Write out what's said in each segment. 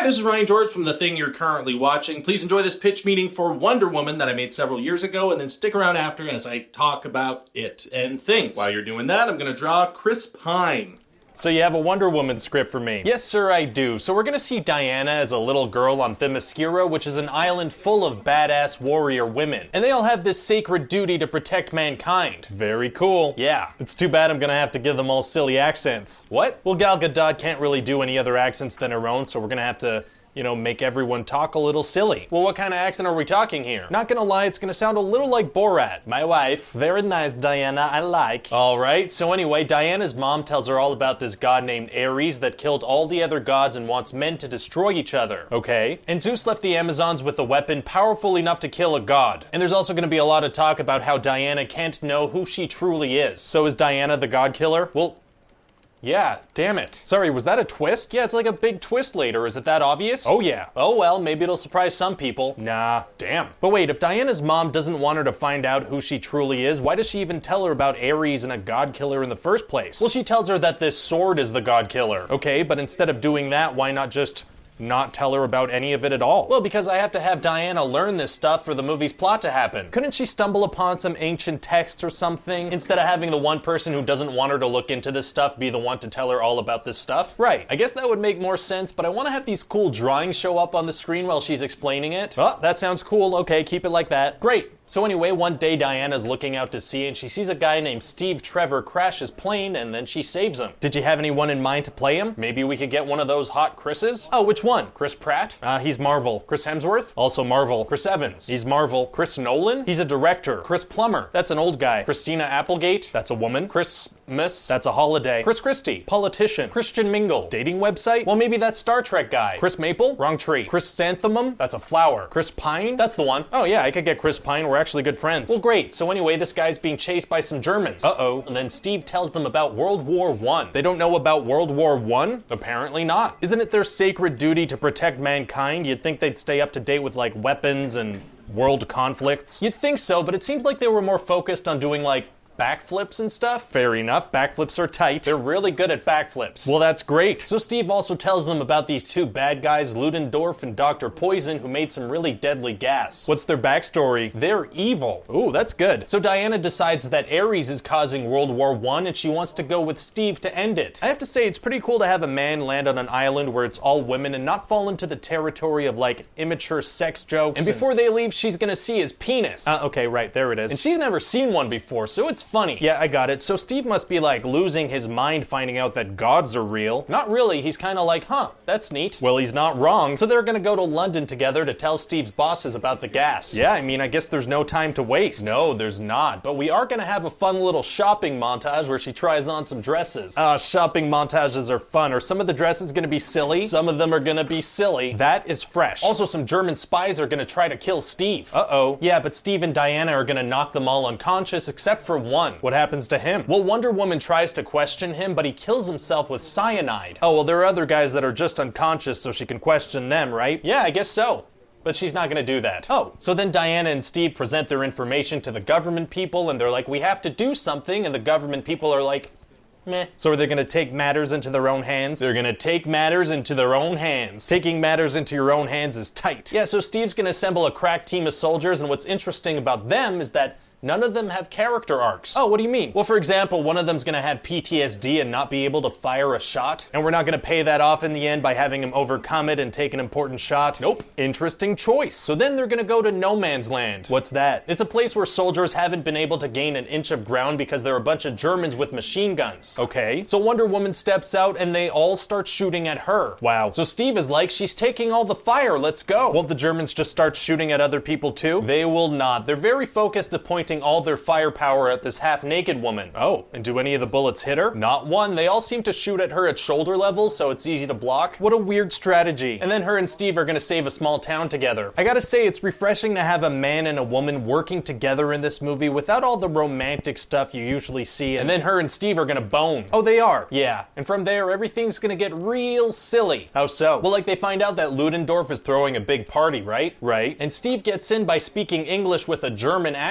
this is Ryan George from the thing you're currently watching. Please enjoy this pitch meeting for Wonder Woman that I made several years ago, and then stick around after as I talk about it and things. While you're doing that, I'm going to draw Chris Pine. So you have a Wonder Woman script for me? Yes, sir, I do. So we're gonna see Diana as a little girl on Themyscira, which is an island full of badass warrior women. And they all have this sacred duty to protect mankind. Very cool. Yeah. It's too bad I'm gonna have to give them all silly accents. What? Well, Gal Gadot can't really do any other accents than her own, so we're gonna have to, make everyone talk a little silly. Well, what kind of accent are we talking here? Not gonna lie, it's gonna sound a little like Borat. My wife. Very nice, Diana, I like. Alright, so anyway, Diana's mom tells her all about this god named Ares that killed all the other gods and wants men to destroy each other. Okay. And Zeus left the Amazons with a weapon powerful enough to kill a god. And there's also gonna be a lot of talk about how Diana can't know who she truly is. So is Diana the god killer? Well, yeah, damn it. Sorry, was that a twist? Yeah, it's like a big twist later. Is it that obvious? Oh yeah. Oh well, maybe it'll surprise some people. Nah, damn. But wait, if Diana's mom doesn't want her to find out who she truly is, why does she even tell her about Ares and a god killer in the first place? Well, she tells her that this sword is the god killer. Okay, but instead of doing that, why not just not tell her about any of it at all? Well, because I have to have Diana learn this stuff for the movie's plot to happen. Couldn't she stumble upon some ancient text or something, instead of having the one person who doesn't want her to look into this stuff be the one to tell her all about this stuff? Right, I guess that would make more sense, but I want to have these cool drawings show up on the screen while she's explaining it. Oh, that sounds cool. Okay, keep it like that. Great. So anyway, one day Diana's looking out to sea and she sees a guy named Steve Trevor crash his plane and then she saves him. Did you have anyone in mind to play him? Maybe we could get one of those hot Chris's? Oh, which one? Chris Pratt? He's Marvel. Chris Hemsworth? Also Marvel. Chris Evans? He's Marvel. Chris Nolan? He's a director. Chris Plummer? That's an old guy. Christina Applegate? That's a woman. Christmas? That's a holiday. Chris Christie? Politician. Christian Mingle? Dating website? Well, maybe that Star Trek guy. Chris Maple? Wrong tree. Chris Xanthemum? That's a flower. Chris Pine? That's the one. Oh yeah, I could get Chris Pine. We're actually good friends. Well, great. So anyway, this guy's being chased by some Germans. Uh-oh. And then Steve tells them about World War I. They don't know about World War I? Apparently not. Isn't it their sacred duty to protect mankind? You'd think they'd stay up to date with, like, weapons and world conflicts. You'd think so, but it seems like they were more focused on doing, like, backflips and stuff? Fair enough, backflips are tight. They're really good at backflips. Well, that's great. So Steve also tells them about these two bad guys, Ludendorff and Dr. Poison, who made some really deadly gas. What's their backstory? They're evil. Ooh, that's good. So Diana decides that Ares is causing World War I and she wants to go with Steve to end it. I have to say, it's pretty cool to have a man land on an island where it's all women and not fall into the territory of, like, immature sex jokes. And before they leave, she's gonna see his penis. Okay, right, there it is. And she's never seen one before, so it's funny. Yeah, I got it. So Steve must be, like, losing his mind finding out that gods are real. Not really. He's kind of like, huh, that's neat. Well, he's not wrong. So they're gonna go to London together to tell Steve's bosses about the gas. Yeah, I mean, I guess there's no time to waste. No, there's not. But we are gonna have a fun little shopping montage where she tries on some dresses. Shopping montages are fun. Are some of the dresses gonna be silly? Some of them are gonna be silly. That is fresh. Also, some German spies are gonna try to kill Steve. Uh-oh. Yeah, but Steve and Diana are gonna knock them all unconscious except for one. What happens to him? Well, Wonder Woman tries to question him, but he kills himself with cyanide. Oh, well, there are other guys that are just unconscious so she can question them, right? Yeah, I guess so. But she's not gonna do that. Oh. So then Diana and Steve present their information to the government people, and they're like, we have to do something, and the government people are like, meh. So are they gonna take matters into their own hands? They're gonna take matters into their own hands. Taking matters into your own hands is tight. Yeah, so Steve's gonna assemble a crack team of soldiers, and what's interesting about them is that none of them have character arcs. Oh, what do you mean? Well, for example, one of them's gonna have PTSD and not be able to fire a shot, and we're not gonna pay that off in the end by having him overcome it and take an important shot. Nope. Interesting choice. So then they're gonna go to No Man's Land. What's that? It's a place where soldiers haven't been able to gain an inch of ground because there are a bunch of Germans with machine guns. Okay. So Wonder Woman steps out and they all start shooting at her. Wow. So Steve is like, she's taking all the fire, let's go. Won't the Germans just start shooting at other people too? They will not. They're very focused at pointing all their firepower at this half-naked woman. Oh, and do any of the bullets hit her? Not one. They all seem to shoot at her at shoulder level, so it's easy to block. What a weird strategy. And then her and Steve are gonna save a small town together. I gotta say, it's refreshing to have a man and a woman working together in this movie without all the romantic stuff you usually see, and then her and Steve are gonna bone. Oh, they are? Yeah. And from there, everything's gonna get real silly. How so? Well, like, they find out that Ludendorff is throwing a big party, right? Right. And Steve gets in by speaking English with a German accent, and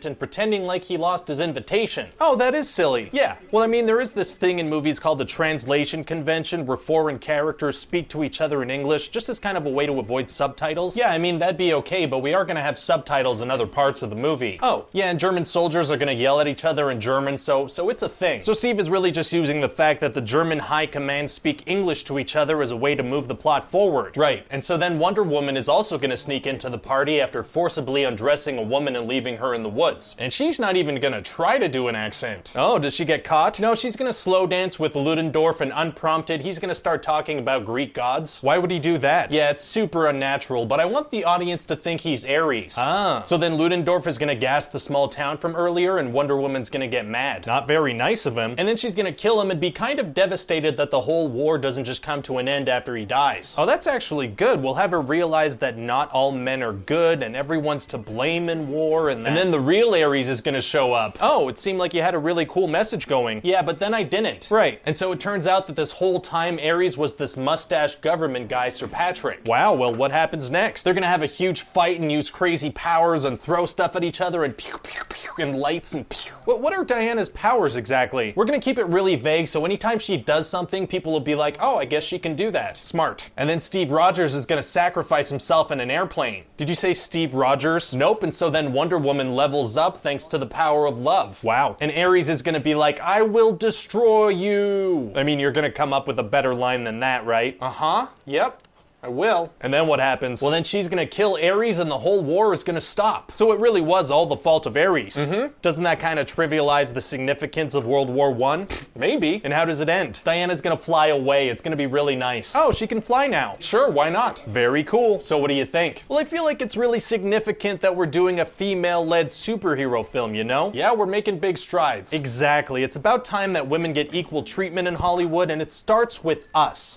accent pretending like he lost his invitation. Oh, that is silly. Yeah. Well, I mean, there is this thing in movies called the translation convention where foreign characters speak to each other in English just as kind of a way to avoid subtitles. Yeah, I mean, that'd be okay, but we are going to have subtitles in other parts of the movie. Oh, yeah, and German soldiers are going to yell at each other in German, so it's a thing. So Steve is really just using the fact that the German high command speak English to each other as a way to move the plot forward. Right, and so then Wonder Woman is also going to sneak into the party after forcibly undressing a woman and leaving her in the woods. And she's not even going to try to do an accent. Oh, does she get caught? No, she's going to slow dance with Ludendorff, and unprompted, he's going to start talking about Greek gods. Why would he do that? Yeah, it's super unnatural, but I want the audience to think he's Ares. Ah. So then Ludendorff is going to gas the small town from earlier, and Wonder Woman's going to get mad. Not very nice of him. And then she's going to kill him and be kind of devastated that the whole war doesn't just come to an end after he dies. Oh, that's actually good. We'll have her realize that not all men are good, and everyone's to blame in war, and then the real Ares is going to show up. Oh, it seemed like you had a really cool message going. Yeah, but then I didn't. Right. And so it turns out that this whole time Ares was this mustache government guy, Sir Patrick. Wow, well, what happens next? They're gonna have a huge fight and use crazy powers and throw stuff at each other and pew, pew, pew, and lights and pew. What are Diana's powers exactly? We're gonna keep it really vague, so anytime she does something, people will be like, oh, I guess she can do that. Smart. And then Steve Rogers is gonna sacrifice himself in an airplane. Did you say Steve Rogers? Nope, and so then Wonder Woman levels up thanks to the power of love. Wow. And Ares is gonna be like, I will destroy you. I mean, you're gonna come up with a better line than that, right? Uh-huh. Yep. I will. And then what happens? Well, then she's gonna kill Ares and the whole war is gonna stop. So it really was all the fault of Ares. Mm-hmm. Doesn't that kind of trivialize the significance of World War I? Maybe. And how does it end? Diana's gonna fly away. It's gonna be really nice. Oh, she can fly now. Sure, why not? Very cool. So what do you think? Well, I feel like it's really significant that we're doing a female-led superhero film, you know? Yeah, we're making big strides. Exactly. It's about time that women get equal treatment in Hollywood, and it starts with us.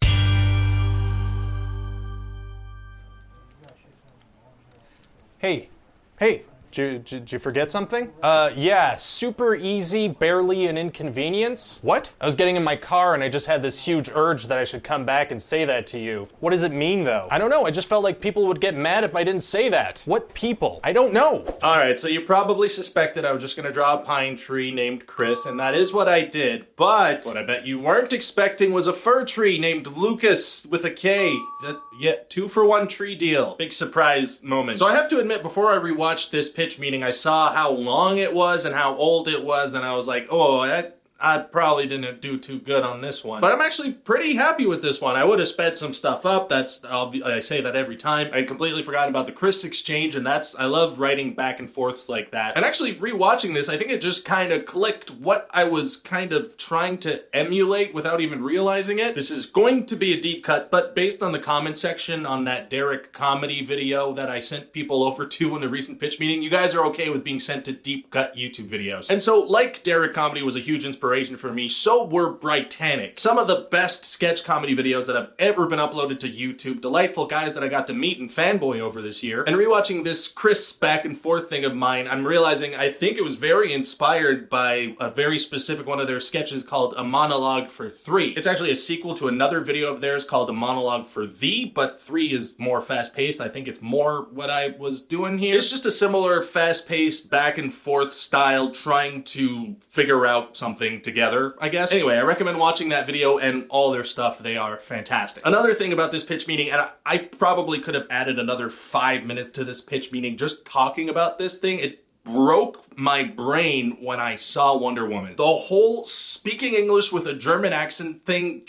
Hey, did you forget something? Yeah, super easy, barely an inconvenience. What? I was getting in my car and I just had this huge urge that I should come back and say that to you. What does it mean, though? I don't know, I just felt like people would get mad if I didn't say that. What people? I don't know. Alright, so you probably suspected I was just gonna draw a pine tree named Chris, and that is what I did, but what I bet you weren't expecting was a fir tree named Lucas with a K. Yeah, 2-for-1 tree deal. Big surprise moment. So I have to admit, before I rewatched this pitch meeting, I saw how long it was and how old it was, and I was like, oh, I probably didn't do too good on this one. But I'm actually pretty happy with this one. I would have sped some stuff up. I say that every time. I completely forgot about the Chris exchange, and I love writing back and forths like that. And actually, rewatching this, I think it just kind of clicked what I was kind of trying to emulate without even realizing it. This is going to be a deep cut, but based on the comment section on that Derek comedy video that I sent people over to in a recent pitch meeting, you guys are okay with being sent to deep cut YouTube videos. And so, like Derek comedy was a huge inspiration for me, so were Britannic. Some of the best sketch comedy videos that have ever been uploaded to YouTube. Delightful guys that I got to meet and fanboy over this year. And rewatching this Chris back and forth thing of mine, I'm realizing I think it was very inspired by a very specific one of their sketches called A Monologue for Three. It's actually a sequel to another video of theirs called A Monologue for Thee, but 3 is more fast-paced. I think it's more what I was doing here. It's just a similar fast-paced back and forth style trying to figure out something together, I guess. Anyway, I recommend watching that video and all their stuff. They are fantastic. Another thing about this pitch meeting, and I probably could have added another 5 minutes to this pitch meeting just talking about this thing. It broke my brain when I saw Wonder Woman. The whole speaking English with a German accent thing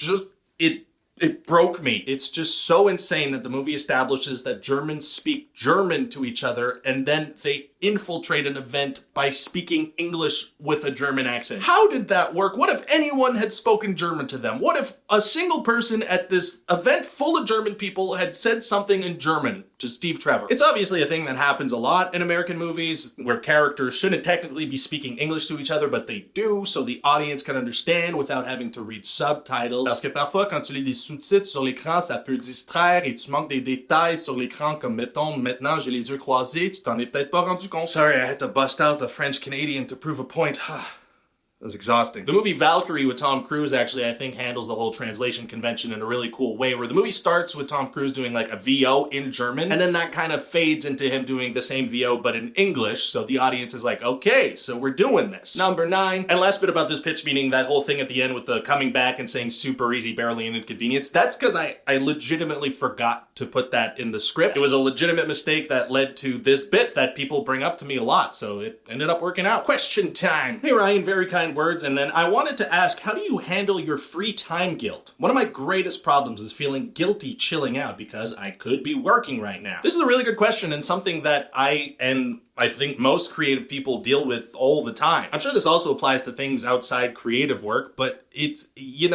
it broke me. It's just so insane that the movie establishes that Germans speak German to each other and then they infiltrate an event by speaking English with a German accent. How did that work? What if anyone had spoken German to them? What if a single person at this event full of German people had said something in German to Steve Trevor? It's obviously a thing that happens a lot in American movies where characters shouldn't technically be speaking English to each other, but they do, so the audience can understand without having to read subtitles. Parce que parfois, quand tu lis des sous-titres sur l'écran, ça peut distraire et tu manques des détails sur l'écran comme mettons, maintenant j'ai les yeux croisés, tu t'en es peut-être pas rendu compte. Sorry, I had to bust out the French-Canadian to prove a point. was exhausting. The movie Valkyrie with Tom Cruise actually, I think, handles the whole translation convention in a really cool way, where the movie starts with Tom Cruise doing like a VO in German, and then that kind of fades into him doing the same VO but in English, so the audience is like, okay, so we're doing this. Number 9, and last bit about this pitch meeting, that whole thing at the end with the coming back and saying super easy, barely an inconvenience, that's because I legitimately forgot to put that in the script. It was a legitimate mistake that led to this bit that people bring up to me a lot, so it ended up working out. Question time. Hey Ryan, very kind words, and then I wanted to ask, how do you handle your free time guilt? One of my greatest problems is feeling guilty chilling out because I could be working right now. This is a really good question and something that I think most creative people deal with all the time. I'm sure this also applies to things outside creative work, but it's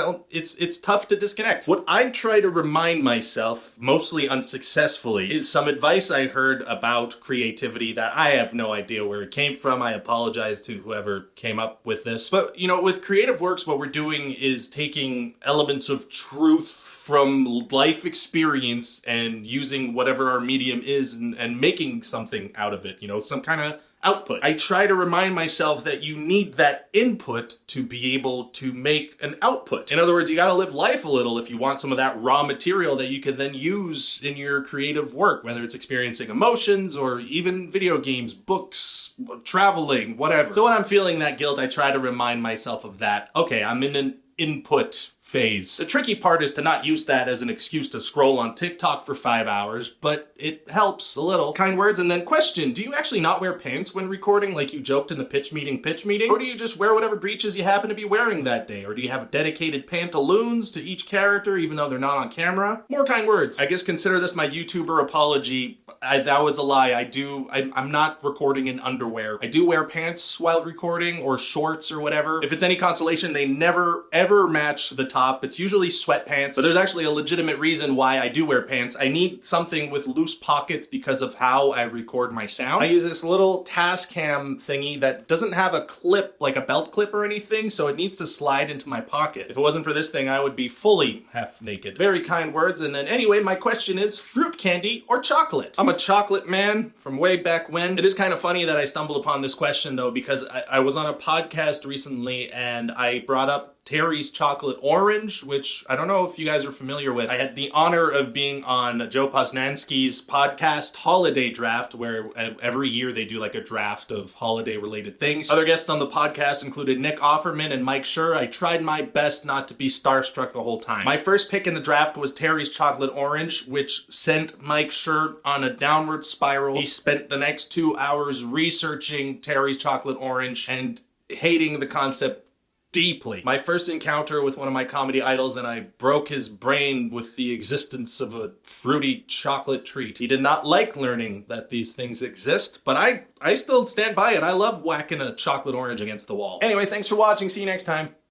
tough to disconnect. What I try to remind myself, mostly unsuccessfully, is some advice I heard about creativity that I have no idea where it came from. I apologize to whoever came up with this. But, with creative works, what we're doing is taking elements of truth from life experience and using whatever our medium is and making something out of it, some kind of output. I try to remind myself that you need that input to be able to make an output. In other words, you gotta live life a little if you want some of that raw material that you can then use in your creative work, whether it's experiencing emotions or even video games, books, traveling, whatever. So when I'm feeling that guilt, I try to remind myself of that. Okay, I'm in an input phase. The tricky part is to not use that as an excuse to scroll on TikTok for 5 hours, but it helps a little. Kind words, and then question, do you actually not wear pants when recording like you joked in the pitch meeting? Or do you just wear whatever breeches you happen to be wearing that day? Or do you have dedicated pantaloons to each character even though they're not on camera? More kind words. I guess consider this my YouTuber apology. That was a lie. I'm not recording in underwear. I do wear pants while recording or shorts or whatever. If it's any consolation, they never ever match the top. It's usually sweatpants, but there's actually a legitimate reason why I do wear pants. I need something with loose pockets because of how I record my sound. I use this little Tascam thingy that doesn't have a clip, like a belt clip or anything, so it needs to slide into my pocket. If it wasn't for this thing, I would be fully half naked. Very kind words, and then anyway, my question is fruit candy or chocolate? I'm a chocolate man from way back when. It is kind of funny that I stumbled upon this question though, because I was on a podcast recently and I brought up Terry's Chocolate Orange, which I don't know if you guys are familiar with. I had the honor of being on Joe Posnanski's podcast Holiday Draft, where every year they do like a draft of holiday-related things. Other guests on the podcast included Nick Offerman and Mike Schur. I tried my best not to be starstruck the whole time. My first pick in the draft was Terry's Chocolate Orange, which sent Mike Schur on a downward spiral. He spent the next 2 hours researching Terry's Chocolate Orange and hating the concept deeply. My first encounter with one of my comedy idols, and I broke his brain with the existence of a fruity chocolate treat. He did not like learning that these things exist, but I still stand by it. I love whacking a chocolate orange against the wall. Anyway, thanks for watching. See you next time.